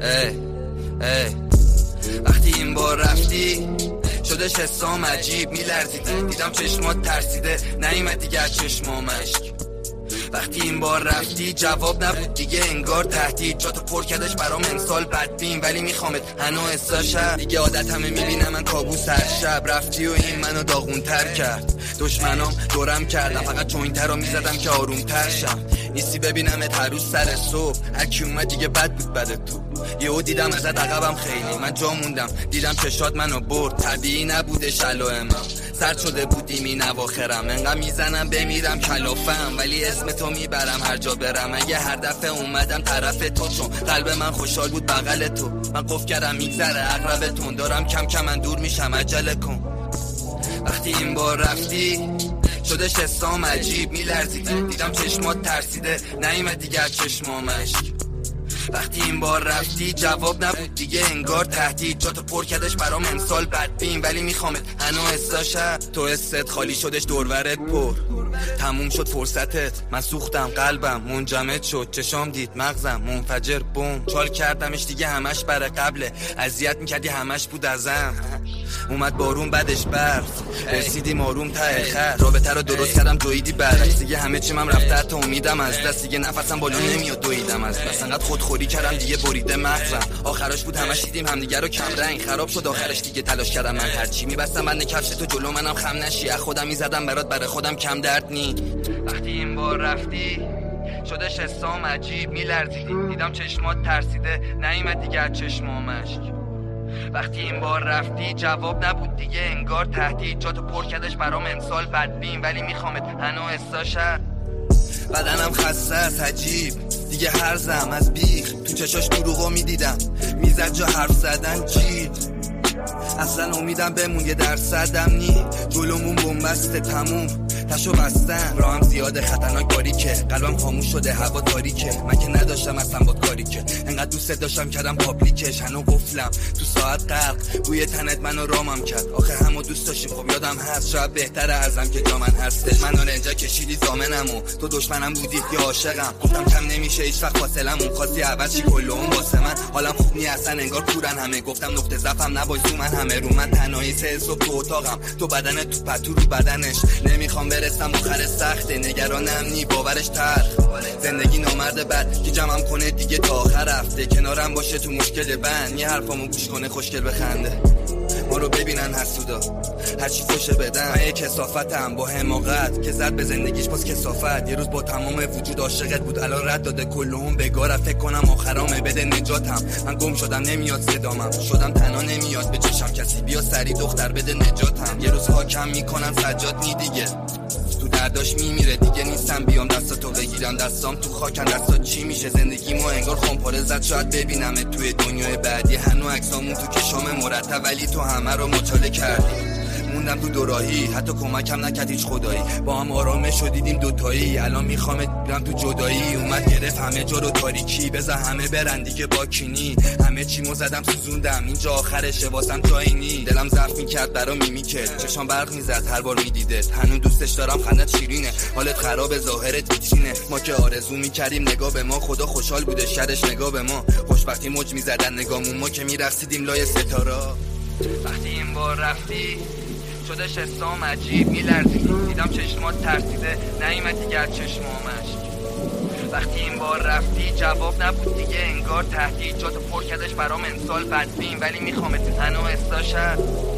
وقتی این بار رفتی شدش حسام عجیب میلرزیده، دیدم چشمات ترسیده نیومد دیگه از چشمام اشک. وقتی این بار رفتی جواب نبود دیگه انگار تهدید، جاتو پر کردش برام امسال بدبین ولی میخوامت هنو احساشم دیگه عادتمه میبینم من کابوس هر شب. رفتی و این منو داغونتر کرد، دشمنام دورم کردم فقط جوینتر رو میزدم که آرومتر شم. نیستی ببینمت هر روز سر صبح، هرکی اومد دیگه بد بود بد تو. یهو دیدم ازت عقبم خیلی من جا موندم، دیدم چشات منو برد طبیعی نبودش علائمم. سرد شده بودیم این اواخرم، انقدر میزنم بمیرم کلافم ولی اسم تو میبرم هر جا برم. اگه هر دفعه اومدم طرف تو چون قلب من خوشحال بود بغل تو، من قفل کردم میگذره عقربتون، دارم کم کم من دور میشم عجله کن. وقتی این بار رفتی شدش حسام عجیب میلرزیده، دیدم چشمات ترسیده نیومد دیگه از چشمام اشک. وقتی این بار رفتی جواب نبود دیگه انگار تهدید، جاتو پر کردش برام امسال بدبین ولی میخوامت هنو احساشم. تو حست خالی شدش دورورت پر، تموم شد فرصتت، من سوختم قلبم منجمد شد، چشام دید مغزم منفجر بوم. چال کردمش دیگه همش برای قبله، اذیت میکردی همش بود ازم. اومد بارون بعدش برف، رسیدیم آروم ته خط، رابطه رو درست کردم دویدی برعکس دیگه همه چیم هم رفته حتی امیدم از دست، دیگه نفسم بالا نمیاد دویدم از بس، انقدر خودخوری کردم دیگه بریده مغزم. آخرش بود همش دیدیم همدیگه رو کم رنگ، خراب شد آخرش دیگه تلاش کردم من هرچی میبستم بند کفش تو جلو منم خم نشی، از خودم میزدم برات برای خودم کم درد نی. وقتی این بار رفتی شدش حسام عجیب میلرزیدی، دیدم چشمات ترسیده نیومد دیگه از چشمام اشک. وقتی این بار رفتی جواب نبود دیگه انگار تهدید، جاتو پر کردش برام امسال بدبین ولی میخوامت هنو احساشم. بدنم خسته است عجیب دیگه هرزم از بیخ، تو چشاش دروغو میدیدم میزد جا حرف زدن جیب. اصلا امیدم بمون یه درصدم نی، جلومون بومبسته تموم تشو بستن، راهم زیاده خطرناک باریکه، قلبم خاموش شده هوا تاریکه، من که نداشتم اصلا باد کاری که انقدر دوست داشتم کردم پابلیکش، هنو قفلم تو ساعت غرق بوی تنت منو رامم کرد. آخه همو دوست داشتیم خب یادم هست، شاید بهتره ازم که جا من هستش. من اینجا کشیدی زامنمو تو دشمنم بودی یا عاشقم، گفتم کم نمیشه هیچ وقت فاصلمون، خواستی عوض چی کلون واسه من حالم خوب نی اصلا انگار کورن همه، گفتم نقطه ضعفم نباش من همه رو من تنهایی سه صبح تو اتاقم، تو بدن تو پتو رو بدنش نمیخوام برسم آخر سخته، نگرانم نی باورش تر زندگی نامرد بد که جمعم کنه دیگه تا آخر هفته، کنارم باشه تو مشکل بند یه حرفامو گوش کنه خوشگل بخنده، ما رو ببینن حسودا هرچی فوشه بدن. من یه کثافتم با حماقت که زد به زندگیش باز کثافت، یه روز با تمام وجود عاشقت بود الان رد داده کلهم بگاره، فکر کنم آخرامه بده نجاتم. من گم شدم نمیاد صدامم، شدم تنها نمیاد به چشم کسی بیا سری دختر بده نجاتم. یه روز حاکم میکنن سجاد نی دیگه تو درداش میمیره دیگه نیستم بیام دستاتو بگیرم دستام تو خاکن دستات چی میشه زندگیمو انگار خمپاره زد، شاید ببینم توی دنیای بعدی هنو عکسامون تو کشام مرتب ولی تو همه رو مچاله کردی. موندم تو دوراهی حتی کمکم نکرد هیچ خدایی، با هم آرامش شدیدیم دوتایی، الان میخوامت برم تو جدایی. اومد گرفت همه جا رو تاریکی، بذار همه برن دیگه با کینی، همه چیمو زدم سوزوندم اینجا آخرشه واسم جایی نی. دلم ضعف میکرد برا میمیکت، چشام برق میزد هر بار میدیدت، هنوز دوستش دارم خندت شیرینه، حالت خراب ظاهرت ویترینه. ما که آرزو میکردیم نگاه به ما، خدا خوشحال بوده شرش نگاه به ما، خوشبختی موج میزدن نگامون، ما که میرقصیدیم لای ستارا. وقتی این بار رفتی شدش حسام عجیب میلرزیدی، دیدم چشمات ترسیده نیومد دیگه از چشمام اشک. وقتی این بار رفتی جواب نبود دیگه انگار تهدید، جاتو پر کردش برام امسال بدبین ولی میخوامت هنو احساشم.